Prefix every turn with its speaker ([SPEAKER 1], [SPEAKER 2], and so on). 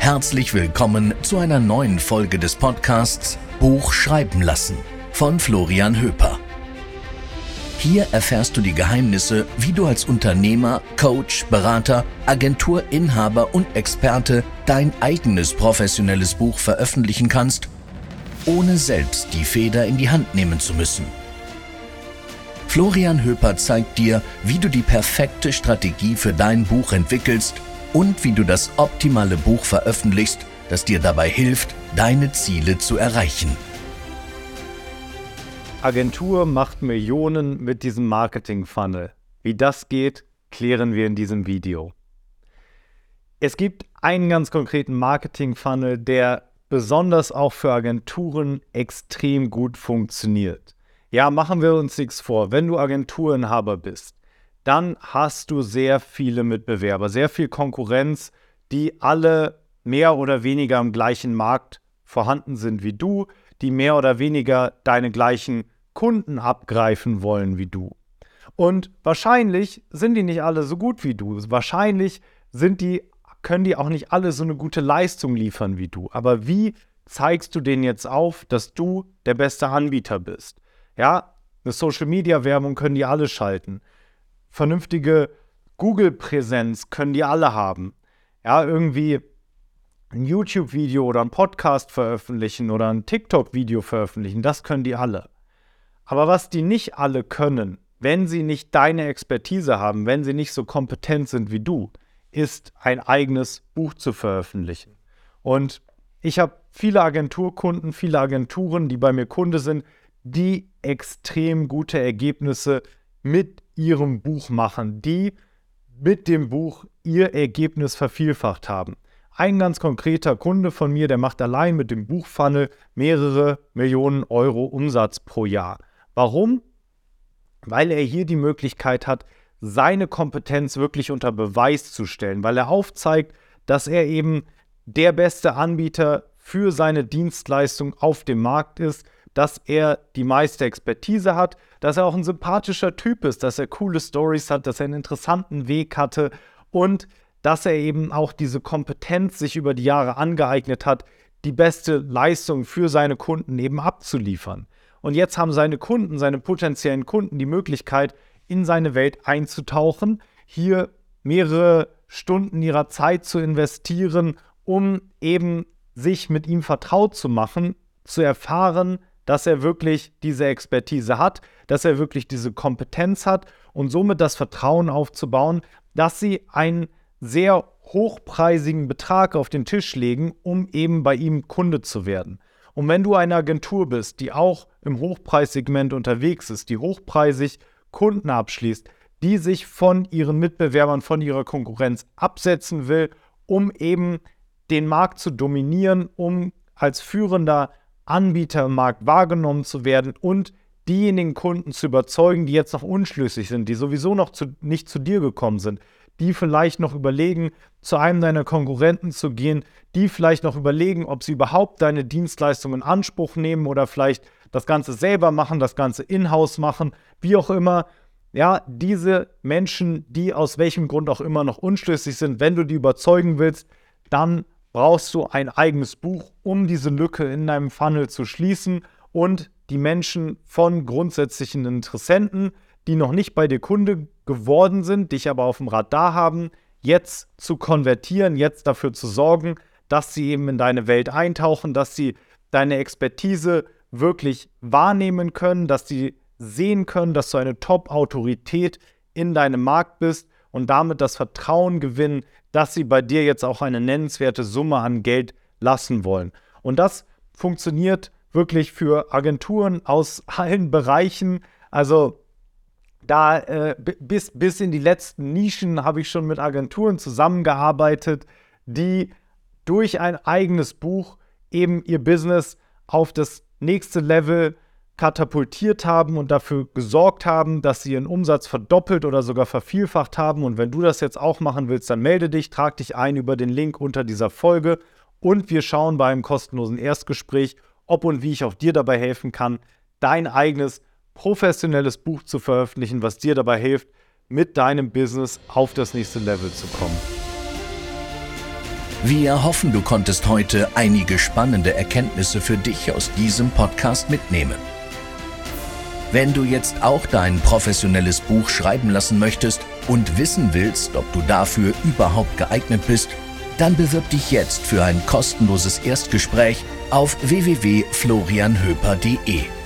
[SPEAKER 1] Herzlich willkommen zu einer neuen Folge des Podcasts Buch schreiben lassen von Florian Höper. Hier erfährst du die Geheimnisse, wie du als Unternehmer, Coach, Berater, Agenturinhaber und Experte dein eigenes professionelles Buch veröffentlichen kannst, ohne selbst die Feder in die Hand nehmen zu müssen. Florian Höper zeigt dir, wie du die perfekte Strategie für dein Buch entwickelst und wie du das optimale Buch veröffentlichst, das dir dabei hilft, deine Ziele zu erreichen.
[SPEAKER 2] Agentur macht Millionen mit diesem Marketing-Funnel. Wie das geht, klären wir in diesem Video. Es gibt einen ganz konkreten Marketing-Funnel, der besonders auch für Agenturen extrem gut funktioniert. Ja, machen wir uns nichts vor. Wenn du Agenturinhaber bist, dann hast du sehr viele Mitbewerber, sehr viel Konkurrenz, die alle mehr oder weniger am gleichen Markt vorhanden sind wie du, die mehr oder weniger deine gleichen Kunden abgreifen wollen wie du. Und wahrscheinlich sind die nicht alle so gut wie du. Wahrscheinlich können die auch nicht alle so eine gute Leistung liefern wie du. Aber wie zeigst du denen jetzt auf, dass du der beste Anbieter bist? Ja, eine Social-Media-Werbung können die alle schalten. Vernünftige Google-Präsenz können die alle haben. Ja, irgendwie ein YouTube-Video oder ein Podcast veröffentlichen oder ein TikTok-Video veröffentlichen, das können die alle. Aber was die nicht alle können, wenn sie nicht deine Expertise haben, wenn sie nicht so kompetent sind wie du, ist ein eigenes Buch zu veröffentlichen. Und ich habe viele Agenturkunden, viele Agenturen, die bei mir Kunde sind, die extrem gute Ergebnisse mit ihrem Buch machen, die mit dem Buch ihr Ergebnis vervielfacht haben. Ein ganz konkreter Kunde von mir, der macht allein mit dem Buchfunnel mehrere Millionen Euro Umsatz pro Jahr. Warum? Weil er hier die Möglichkeit hat, seine Kompetenz wirklich unter Beweis zu stellen, weil er aufzeigt, dass er eben der beste Anbieter für seine Dienstleistung auf dem Markt ist, dass er die meiste Expertise hat, dass er auch ein sympathischer Typ ist, dass er coole Stories hat, dass er einen interessanten Weg hatte und dass er eben auch diese Kompetenz sich über die Jahre angeeignet hat, die beste Leistung für seine Kunden eben abzuliefern. Und jetzt haben seine Kunden, seine potenziellen Kunden die Möglichkeit, in seine Welt einzutauchen, hier mehrere Stunden ihrer Zeit zu investieren, um eben sich mit ihm vertraut zu machen, zu erfahren, dass er wirklich diese Expertise hat, dass er wirklich diese Kompetenz hat und somit das Vertrauen aufzubauen, dass sie einen sehr hochpreisigen Betrag auf den Tisch legen, um eben bei ihm Kunde zu werden. Und wenn du eine Agentur bist, die auch im Hochpreissegment unterwegs ist, die hochpreisig Kunden abschließt, die sich von ihren Mitbewerbern, von ihrer Konkurrenz absetzen will, um eben den Markt zu dominieren, um als führender Anbieter im Markt wahrgenommen zu werden und diejenigen Kunden zu überzeugen, die jetzt noch unschlüssig sind, die sowieso noch nicht zu dir gekommen sind, die vielleicht noch überlegen, zu einem deiner Konkurrenten zu gehen, die vielleicht noch überlegen, ob sie überhaupt deine Dienstleistung in Anspruch nehmen oder vielleicht das Ganze selber machen, das Ganze in-house machen, wie auch immer. Ja, diese Menschen, die aus welchem Grund auch immer noch unschlüssig sind, wenn du die überzeugen willst, dann brauchst du ein eigenes Buch, um diese Lücke in deinem Funnel zu schließen und die Menschen von grundsätzlichen Interessenten, die noch nicht bei dir Kunde geworden sind, dich aber auf dem Radar haben, jetzt zu konvertieren, jetzt dafür zu sorgen, dass sie eben in deine Welt eintauchen, dass sie deine Expertise wirklich wahrnehmen können, dass sie sehen können, dass du eine Top-Autorität in deinem Markt bist und damit das Vertrauen gewinnen, dass sie bei dir jetzt auch eine nennenswerte Summe an Geld lassen wollen. Und das funktioniert wirklich für Agenturen aus allen Bereichen. Also da bis in die letzten Nischen habe ich schon mit Agenturen zusammengearbeitet, die durch ein eigenes Buch eben ihr Business auf das nächste Level katapultiert haben und dafür gesorgt haben, dass sie ihren Umsatz verdoppelt oder sogar vervielfacht haben. Und wenn du das jetzt auch machen willst, dann melde dich, trag dich ein über den Link unter dieser Folge und wir schauen bei einem kostenlosen Erstgespräch, ob und wie ich auch dir dabei helfen kann, dein eigenes professionelles Buch zu veröffentlichen, was dir dabei hilft, mit deinem Business auf das nächste Level zu kommen.
[SPEAKER 1] Wir hoffen, du konntest heute einige spannende Erkenntnisse für dich aus diesem Podcast mitnehmen. Wenn du jetzt auch dein professionelles Buch schreiben lassen möchtest und wissen willst, ob du dafür überhaupt geeignet bist, dann bewirb dich jetzt für ein kostenloses Erstgespräch auf www.florianhöper.de.